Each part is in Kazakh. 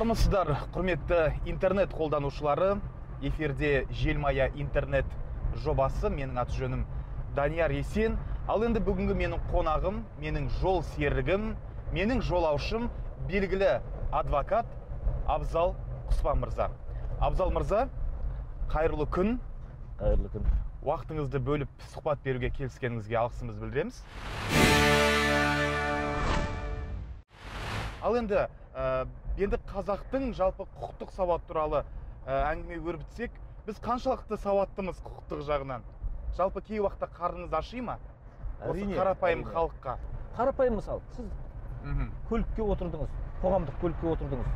Саламатсыздар, құрметті интернет қолданушылары. Эфирде Желмая интернет жобасы. Менің аты жөнім Данияр Есен. Ал енді бүгінгі менің қонағым, менің жол серігім, менің жолаушым белгілі адвокат Абзал Құспан мырза. Абзал мырза, қайырлы күн. Қайырлы күн. Уақытыңызды бөліп сұхбат беруге келіскеніңізге алғысымызды білдіреміз. Ал енді қазақтың жалпы құқықтық сауат туралы әңгіме өрбітсек, біз қаншалықты сауаттымыз құқықтық жағынан? Жалпы кей уақытта қарныңыз аши ма? Осы қарапайым халыққа. Қарапайым мысал, сіз көлікке отырдыңыз, қоғамдық көлікке отырдыңыз.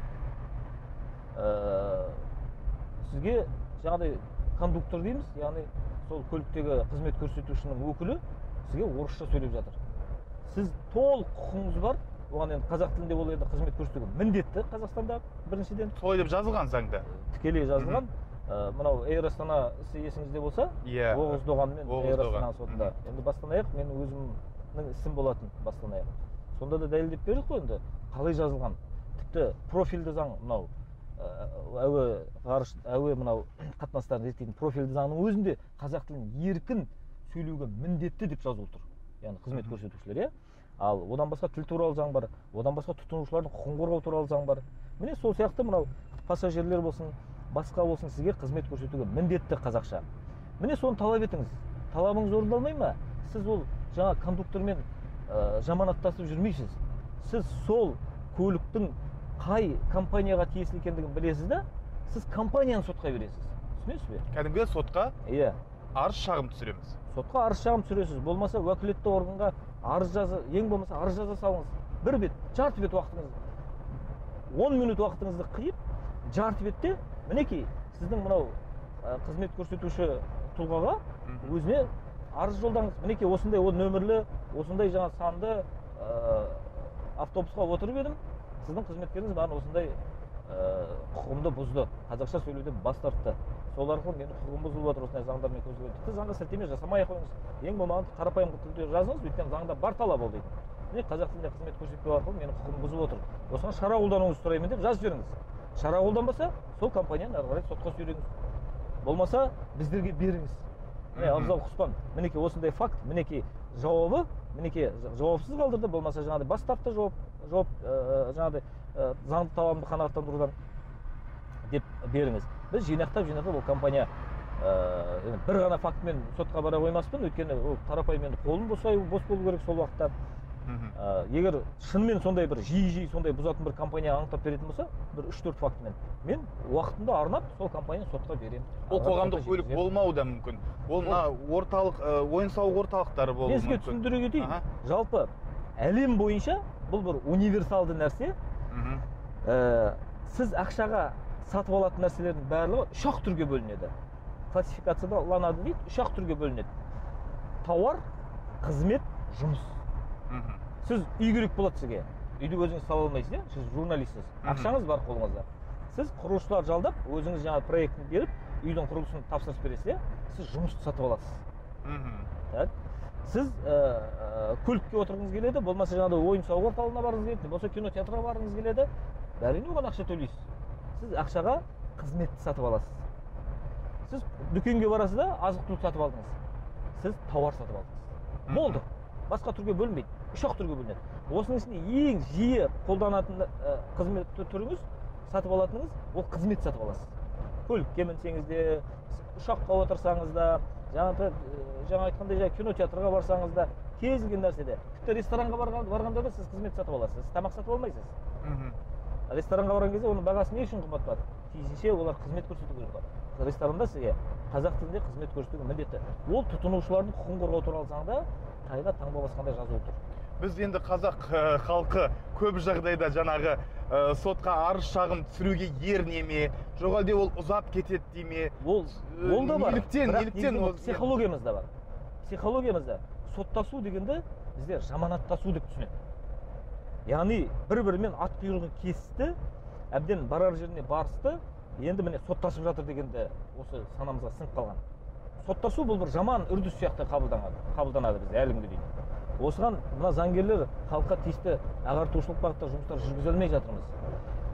Сізге жаңағыдай кондуктор дейміз, яғни сол көліктегі қызмет көрсетушінің өкілі сізге орысша сөйлеп жатыр. Сіз толық құқыңыз бар. Оған енді қазақ тілінде ол енді қызмет көрсетуге міндетті Қазақстанда біріншіден. Солай деп жазылған заңда. Тікелей жазылған. Мынау Эйр Астана ісі есіңізде болса, Оғыз Доған мен Эйр Астана сотында. Енді бастан аяқ менің өзімнің ісім болатын бастан аяқ. Сонда да дәлелдеп бердік қой енді қалай жазылған. Тіпті профильді заң мынау әуе мынау қатынастарын реттейтін профильді заңның өзінде қазақ тілін еркін сөйлеуге міндетті деп жазылып тұр. Яғни қызмет көрсетушілер, Ал одан басқа тіл туралы заң бар, одан басқа тұтынушылардың құқығын қорғау туралы заң бар. Міне сол сияқты мынау пассажирлер болсын, басқа болсын сізге қызмет көрсетуге міндетті қазақша. Міне соны талап етіңіз. Талабыңыз орындалмай ма? Сіз ол жаңа кондуктормен жаманаттасып жүрмейсіз. Сіз сол көліктің қай компанияға тиесілі екендігін білесіз да, сіз компанияны сотқа бересіз. Түсінесіз бе? Кәдімгі сотқа арыз шағым түсіреміз. Сотқа арыз шағым түсіресіз. Болмаса уәкілетті органға арыз жаза, ең болмаса арыз жаза салыңыз. Бір бет, жарты бет уақытыңыз, 10 минут уақытыңызды қиып, жарты бетте мінекей сіздің мынау қызмет көрсетуші тұлғаға өзіне арыз жолдаңыз. Мінекей осындай нөмірлі, осындай жаңа санды автобусқа отырып едім. Сіздің қызметкеріңіз маған осындай құқығымды бұзды, қазақша сөйлеуден бас тартты. Сол арқылы менің құқығым бұзылып отыр, осындай заңдармен көзделген. Тіпті заңға сілтеме жасамай ақ қойыңыз. Ең болмағанда қарапайым тілде жазыңыз, өйткені заңда бар талап ол дейді. Міне қазақ тілінде қызмет көрсетпеу арқылы менің құқығым бұзылып отыр. Осыған шара қолдануыңызды сұраймын деп жазып жіберіңіз. Шара қолданбаса, сол компанияны ары қарай сотқа сүйреңіз. Болмаса біздерге беріңіз. Міне Абзал Құспан, мінекей осындай факт, мінекей жауабы, мінекей жауапсыз қалдырды, болмаса жаңағыдай бас тартты жауап жаңағыдай заңды талабымды қанағаттандырудан деп беріңіз. Біз жинақтап ол компания бір ғана фактімен сотқа бара қоймаспын, өйткені ол қарапайым енді қолым бос болу керек сол уақытта. Егер шынымен сондай бір жиі сондай бұзатын бір компания анықтап беретін болса, бір 3-4 фактімен мен уақытымды арнап сол компанияны сотқа беремін. Ол қоғамдық көлік болмауы да мүмкін. Ол мына орталық, ойын-сауық орталықтары болуы мүмкін. Мен сізге түсіндіре кетейін. Жалпы әлем бойынша бұл бір универсалды нәрсе. Сіз ақшаға сатып алатын нәрселердің барлығы 3 түрге бөлінеді. Классификацияланады дейді, 3 түрге бөлінеді. Тауар, қызмет, жұмыс. Сіз үй керек болады сізге. Үйді өзіңіз сала алмайсыз, сіз журналистсіз. Ақшаңыз бар қолыңызда. Сіз құрылысшылар жалдап, өзіңіз жаңа проектін беріп, үйдің құрылысын тапсырыс бересіз, сіз жұмысты сатып аласыз. Сіз көлікке отырғыңыз келеді, болмаса жаңағыдай ойын-сауық орталығына барғыңыз келеді, болмаса кинотеатрға барғыңыз келеді, әрине оған ақша төлейсіз. Сіз ақшаға қызметті сатып аласыз. Сіз дүкенге барасыз да, азық-түлік сатып алдыңыз. Сіз тауар сатып алдыңыз. Болды. Басқа түрге бөлінбейді. 3 түрге бөлінеді. Осының ішінде ең жиі қолданатын қызмет түріңіз, сатып алатыныңыз, ол қызмет сатып аласыз. Көлікке мінсеңіз де, ұшаққа отырсаңыз да, жаңа айтқандай кинотеатрға барсаңыз да, кез келген нәрседе. Тіпті ресторанға барғанда да сіз қызмет сатып аласыз. Сіз тамақ сатып алмайсыз. Ресторанға барған кезде оның бағасы не үшін қымбат бар? Тиісінше олар қызмет көрсету керек бар. Ресторанда сізге қазақ тілінде қызмет көрсетуге міндетті. Ол тұтынушылардың құқығын қорғау туралы заңда тайға таңба басқандай жазылып тұр. Біз енді қазақ халқы көп жағдайда жаңағы сотқа арыз шағым түсіруге еріне ме, жоқ әлде ол ұзап кетеді дей ме? Ол да бар. Неліктен психологиямыз да бар. Психологиямызда соттасу дегенді біздер жаманаттасу деп түсінеді. Яғни бір-бірімен ат құйрығын кесті, әбден барар жеріне барысты, енді міне соттасып жатыр дегенде осы санамызға сіңіп қалған. Соттасу бұл бір жаман үрдіс сияқты қабылданады бізде әлі күнге дейін. Осыған мына заңгерлер халыққа тиісті ағартушылық бағытта жұмыстар жүргізе алмай жатырмыз.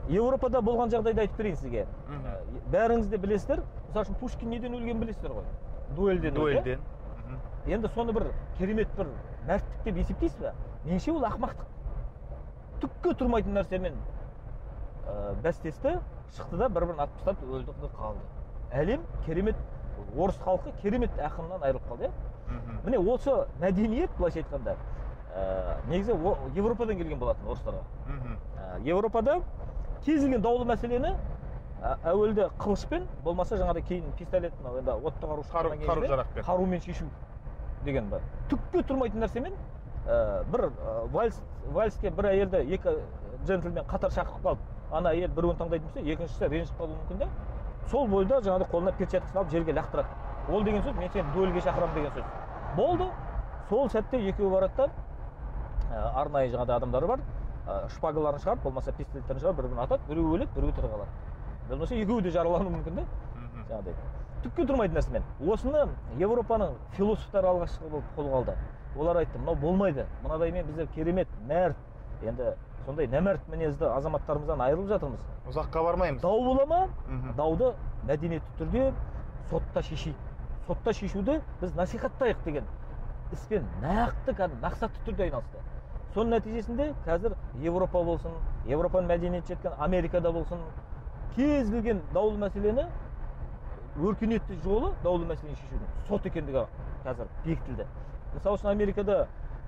Европада болған жағдайды айтып берейін сізге. Бәріңіз де білесіздер. Мысалы үшін Пушкин неден өлген білесіздер ғой? Дуэльден. Енді соны бір керемет бір мәрттік деп есептейсіз бе? Меніңше ол ақымақтық. Түкке тұрмайтын нәрсемен бәстесті, шықты да бір-бірін атып тастап өлді қалды. Әлем керемет, орыс халқы керемет ақыннан айырылып қалды, Міне осы мәдениет, былайша айтқанда, негізі Европадан келген болатын орыстарға. Европада кез келген даулы мәселені әуелде қылышпен, болмаса жаңағыдай кейін пистолет, енді отты қарумен шешу деген бар. Түкке тұрмайтын нәрсемен бір вальске бір әйелді екі джентльмен қатар шақырып қалып, ана әйел біреуін таңдайтын болса, екіншісі ренжіп қалуы мүмкін да, сол бойда жаңағыдай қолына перчаткасын алып жерге лақтырады. Ол деген сөз, мен сені дуэльге шақырамын деген сөз. Болды. Сол сәтте екеуі барады да, арнайы жаңағыдай адамдары бар, шпагаларын шығарып, болмаса пистолеттерін шығарып, бір-бірін атады, біреуі өледі, біреуі тірі қалады. Болмаса екеуі де жаралануы мүмкін да. Жаңағыдай. Түкке тұрмайтын нәрсемен. Осыны Европаның философтары алғашқы болып қолға алды. Олар айтты, мынау болмайды. Мынадаймен біздер керемет, мәрт, енді сондай нәмәрт мінезді азаматтарымыздан айырылып жатырмыз. Ұзаққа бармаймыз. Дау бола ма? Дауды мәдениетті түрде сотта шешейік. Сотта шешуді біз насихаттайық деген іспен нақты, мақсатты түрде айналысты. Соның нәтижесінде қазір Европа болсын, Европаның мәдениеті жеткен Америкада болсын, кез келген даулы мәселені өркениетті жолы даулы мәселені шешудің сот екендігі қазір бекітілді. Мысалы үшін Америкада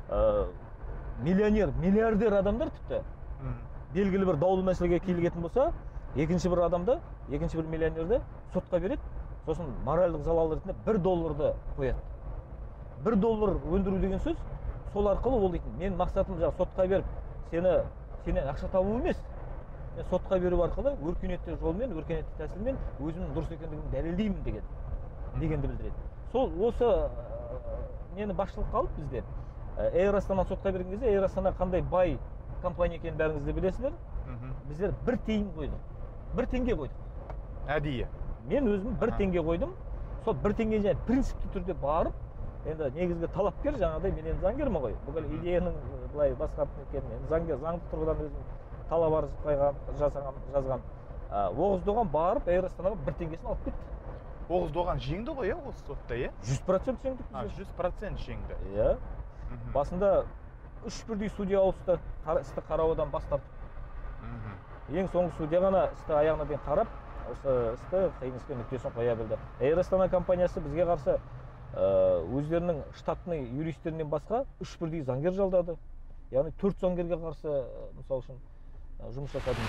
миллионер, миллиардер адамдар тіпті белгілі бір даулы мәселеге килігетін болса, екінші бір адамды, екінші бір миллионерді сотқа береді, сосын моральдық залал ретінде $1 қояды. $1 өндіру деген сөз, сол арқылы ол дейтін, мен мақсатым жаңа сотқа беріп, сенен ақша табу емес, мен сотқа беру арқылы өркениетті жолмен, өркениетті тәсілмен өзімнің дұрыс екендігімді дәлелдеймін дегенді білдіреді. Сол осы нені басшылыққа алып бізде Air Астананы сотқа берген кезде, Air Астана қандай бай компания екенін бәріңіз де білесіздер. Біздер 1 тиын қойдық. 1 теңге қойдық. Әдейі. Мен өзім 1 теңге қойдым. Сол 1 теңге және принципті түрде барып, енді негізгі талапкер жаңағыдай, мен енді заңгермін ғой. Бүкіл идеяның былай басқарып кеткенін, заңдық тұрғыдан өзім талап арыз жазған. Оғыздоған барып, Air Астанаға 1 теңгесін алып кетті. Оғыздоған жеңді ғой, осы сотта, 100% жеңдік. 100% жеңді. Иә. Басында 3 бірдей судья ауысты, істі қараудан бас тартып. Ең соңғы судья ғана істі аяғына дейін қарап, осы істі қиын іске нүктесін қоя білді. Air Астана компаниясы бізге қарсы өздерінің штатный юристтерінен басқа 3 бірдей заңгер жалдады. Яғни 4 заңгерге қарсы, мысалы үшін, жұмыс жасады.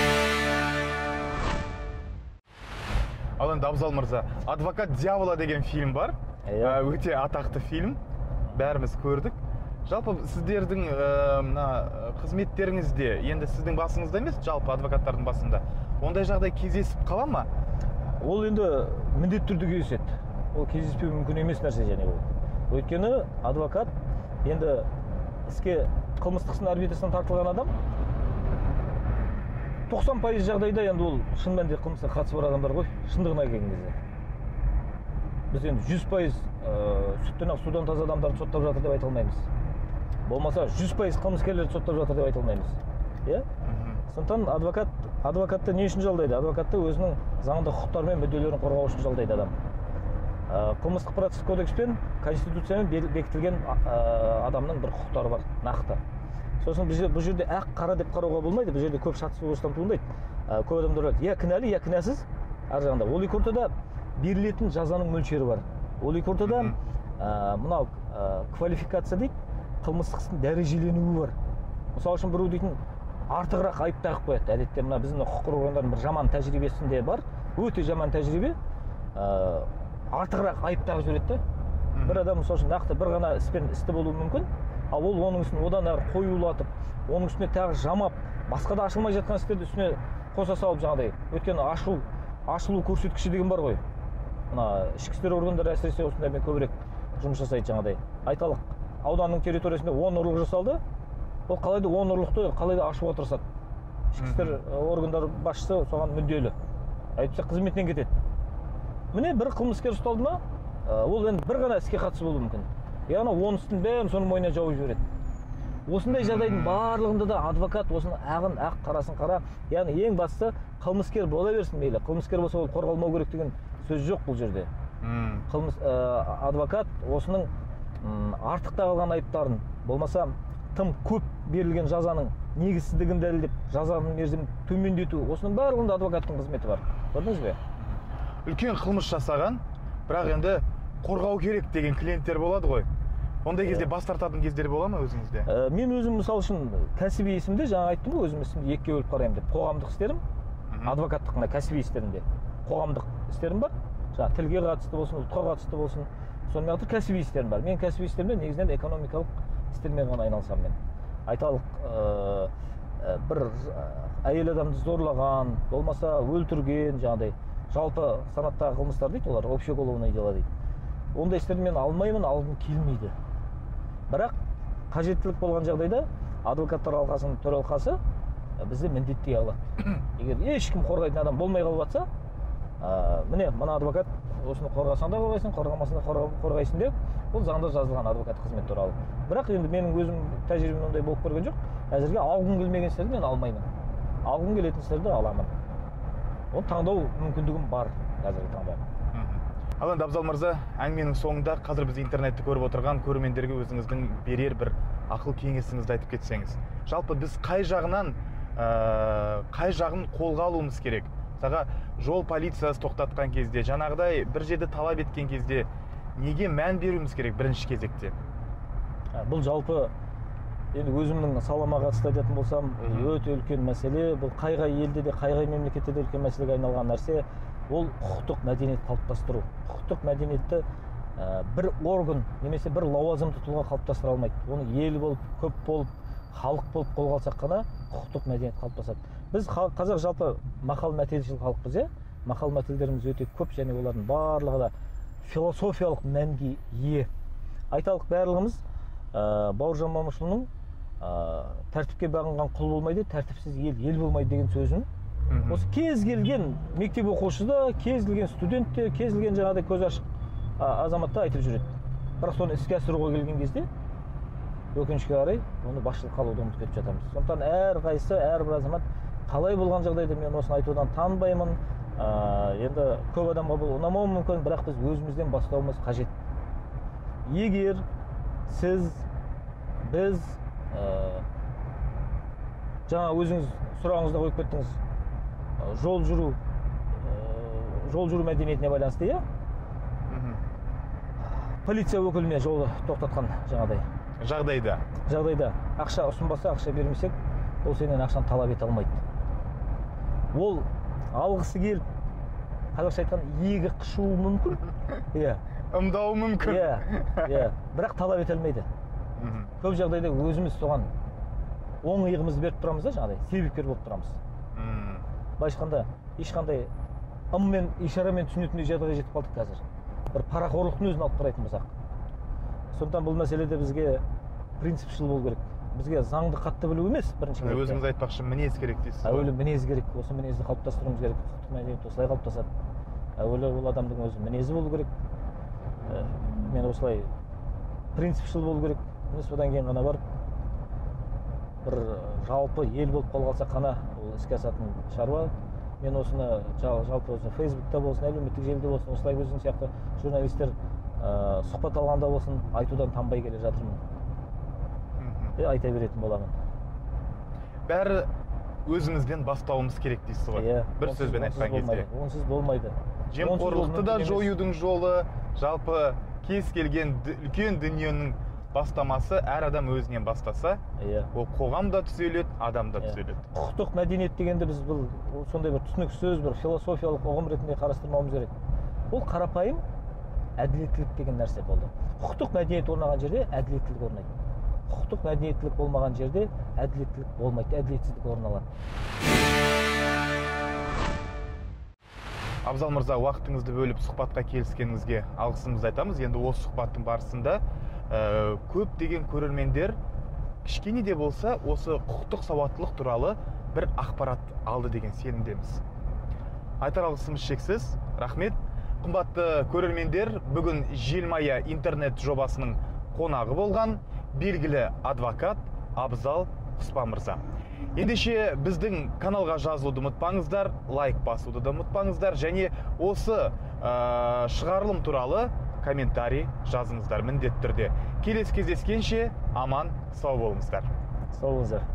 Ал енді Абзал мырза, Адвокат дьявола деген фильм бар. Өте атақты фильм. Бәріміз көрдік. Жалпы сіздердің қызметтеріңізде, енді сіздің басыңызда емес, жалпы адвокаттардың басында, ондай жағдай кездесіп қала ма? Ол енді міндетті түрде кездеседі. Ол кездеспеу мүмкін емес нәрсе және ол. Өйткені адвокат енді іске қылмыстық сын арбитрасынан тартылған адам 90% жағдайда енді ол шын мәнінде қылмысқа қатысы бар адамдар ғой, шындығына келген кезде. Біз енді 100% сүттен ақ судан таза адамдарды соттап жатыр деп айта алмаймыз. Болмаса 100% қылмыскерлерді соттап жатыр деп айта алмаймыз. Иә? Сондықтан адвокатты не үшін жалдайды? Адвокатты өзінің заңды құқықтары мен мүдделерін қорғау үшін жалдайды адам. Қылмыстық процесс кодекспен, конституциямен бекітілген адамның бір құқықтары бар, нақты. Сосын бұл жерде ақ қара деп қарауға болмайды, бұл жерде көп шатыс осыдан туындайды. Көп адамдар ойлайды, я кінәлі, я кінәсіз. Ар жағында ол екі ортада берілетін жазаның мөлшері бар. Ол екі ортада мынау квалификация дейді, қылмыстық істің дәрежеленуі бар. Мысалы үшін біреу дейтін артығырақ айып тағып қояды. Әдетте мына біздің құқық қорғаудың бір жаман тәжірибесінде бар, өте жаман тәжірибе. Артығырақ айып тағып жібереді. Бір адам мысалы үшін нақты бір ғана істі болуы мүмкін, ал ол оның үстін одан әрі қоюлатып, оның үстіне тағы жамап, басқа да ашылмай жатқан істерді үстіне қоса салып жаңағыдай. Өйткені ашылу көрсеткіші деген бар ғой. Мына ішкі істер органдары әсіресе осындаймен көбірек жұмыс жасайды жаңағыдай. Айталық, ауданның территориясында 10 ұрлық жасалды. Ол қалайда 10 ұрлықты қалайда ашуға тырысады. Ішкі істер органдары басшысы соған мүдделі. Әйтпесе қызметінен кетеді. Міне бір қылмыскер ұсталды ма, ол енді бір ғана іске қатысы болуы мүмкін. Яғни оның істің бәрін соның мойнына жауып жібереді. осындай жағдайдың барлығында да адвокат осының ағын ақ, қарасын қара, яғни ең бастысы қылмыскер бола берсін мейлі, қылмыскер болса ол қорғалмау керек деген сөз жоқ бұл жерде. Адвокат осының артықта қалған айыптарын, болмаса тым көп берілген жазаның негізсіздігін дәлелдеп, жазаның мерзімін төмендету, осының барлығында адвокаттың қызметі бар. Көрдіңіз бе? Үлкен қылмыс жасаған, бірақ енді қорғау керек деген клиенттер болады ғой. Ондай кезде бас тартатын кездер бола ма өзіңізде? Мен өзім мысал үшін кәсіби ісімде, жаңа айттым ғой, өзім ісімді екіге бөліп қараймын деп. Қоғамдық істерім, адвокаттық қана кәсіби істерімде. Қоғамдық істерім бар. Жаңа тілге қатысты болсын, ұлтқа қатысты болсын, сонымен қатар кәсіби істерім бар. Мен кәсіби істерімде негізінен экономикалық істермен ғана айналысамын мен. Айталық, бір әйел адамды зорлаған, болмаса өлтірген, жаңағыдай жалпы санаттағы қылмыстар дейді, олар общеуголовное дела дейді. Ондай істерді мен алмаймын, алғым келмейді. Бірақ қажеттілік болған жағдайда адвокаттар алқасының төралқасы бізді міндеттей алады. Егер ешкім қорғайтын адам болмай қалып жатса, міне мына адвокат осыны қорғасаң да қорғайсың, қорғамасаң да қорғайсың деп, бұл заңда жазылған адвокат қызмет туралы. Бірақ енді менің өзім тәжірибем ондай болып көрген жоқ. Әзірге алғым келмеген істерді мен алмаймын. Алғым келетін істерді аламын. Оны таңдау мүмкіндігім бар қазіргі таңда. Ал енді Абзал мырза, әңгіменің соңында қазір біз интернетті көріп отырған көрермендерге өзіңіздің берер бір ақыл кеңесіңізді айтып кетсеңіз. Жалпы біз қай жағын қолға алуымыз керек? Мысалға, жол полициясы тоқтатқан кезде, жаңағыдай бір жерді талап еткен кезде неге мән беруіміз керек бірінші кезекте? Бұл жалпы енді өзімнің салама қатысты айтатын болсам, өте үлкен мәселе. Бұл қай елде де, қай мемлекетте де үлкен мәселеге айналған нәрсе. Ол құқықтық мәдениет қалыптастыру. Құқықтық мәдениетті бір орган немесе бір лауазымды тұлға қалыптастыра алмайды. Оны ел болып, көп болып, халық болып қолға алсақ қана құқықтық мәдениет қалыптасады. Біз қазақ жалпы мақал мәтелшіл халықпыз, мақал мәтелдеріміз өте көп, және олардың барлығы да философиялық мәнге ие. Айталық барлығымыз Бауыржан Момышұлының тәртіпке бағынған құл болмайды, тәртіпсіз ел болмайды деген сөзін осы кез келген мектеп оқушысы да, кез келген студент те, кез келген жаңағыдай көз ашық азаматта айтып жүреді. Бірақ соны іске асыруға келген кезде өкінішке қарай оны басшылыққа алуды ұмытып кетіп жатамыз. Сондықтан әрқайсысы, әрбір азамат қалай болған жағдайда мен осыны айтудан танбаймын. Енді көп адамға бұл ұнамауы мүмкін, бірақ біз өзімізден бастауымыз қажет. Егер сіз, біз, жаңа өзіңіз сұрағыңызда қойып кеттіңіз, жол жүру мәдениетіне байланысты, полиция өкіліне жолды тоқтатқан жағдайда ақша ұсынбаса, ақша бермесек, ол сенен ақшаны талап ете алмайды. Ол алғысы келіп, қазақша айтқан иегі қышуы мүмкін, ымдауы мүмкін, бірақ талап ете алмайды. Көп жағдайда өзіміз соған оң иығымызды беріп тұрамыз да, жаңағыдай себепкер болып тұрамыз. Былайша айтқанда ешқандай ыммен, ишарамен түсінетіндей жағдайға жетіп қалдық қазір. Бір парақорлықтың өзін алып қарайтын болсақ. Сондықтан бұл мәселеде бізге принципшіл болу керек. Бізге заңды қатты білу емес, бірінші кезекте. Өзіңіз айтпақшы, мінез керек дейсіз ғой. Әуелі мінез керек. Осы мінезді қалыптастыруымыз керек. Құқықтық мәдениет осылай қалыптасады. Әуелі ол адамдың өзі мінезі болу керек. Мен осылай принципшіл болу керек. Содан кейін ғана барып бір жалпы ел болып қолға алсақ қана ол іске асатын шаруа. Мен осыны жалпы осы Фейсбукта болсын, әлеуметтік желіде болсын, осылай өзің сияқты журналистер сұхбат алғанда болсын, айтудан танбай келе жатырмын. Айта беретін боламын. Бәрі өзімізден бастауымыз керек дейсіз ғой. Бір сөзбен айтқан кезде. Онсыз болмайды. Жемқорлықты да жоюдың жолы, жалпы кез келген үлкен дүниенің бастамасы әр адам өзінен бастаса, ол қоғам да түзеледі, адам да түзеледі. Құқықтық мәдениет дегенде біз бұл сондай бір түсініксіз, бір философиялық ұғым ретінде қарастырмауымыз керек. Бұл қарапайым әділеттілік деген нәрсе болды. Құқықтық мәдениет орнаған жерде әділеттілік орнайды. Құқықтық мәдениеттілік болмаған жерде әділеттілік болмайды, әділетсіздік орын алады. Абзал мырза, уақытыңызды бөліп сұхбатқа келіскеніңізге алғысымызды айтамыз. Енді осы сұхбаттың барысында көптеген көрермендер кішкене де болса осы құқықтық сауаттылық туралы бір ақпарат алды деген сенімдеміз. Айтар алғысымыз шексіз. Рахмет. Қымбатты көрермендер, бүгін Желмая интернет жобасының қонағы болған белгілі адвокат Абзал Құспан мырза. Ендеше біздің каналға жазылуды ұмытпаңыздар, лайк басуды да ұмытпаңыздар, және осы шығарылым туралы комментарий жазыңыздар міндетті түрде. Келесі кездескенше аман сау болыңыздар. Сау болыңыздар.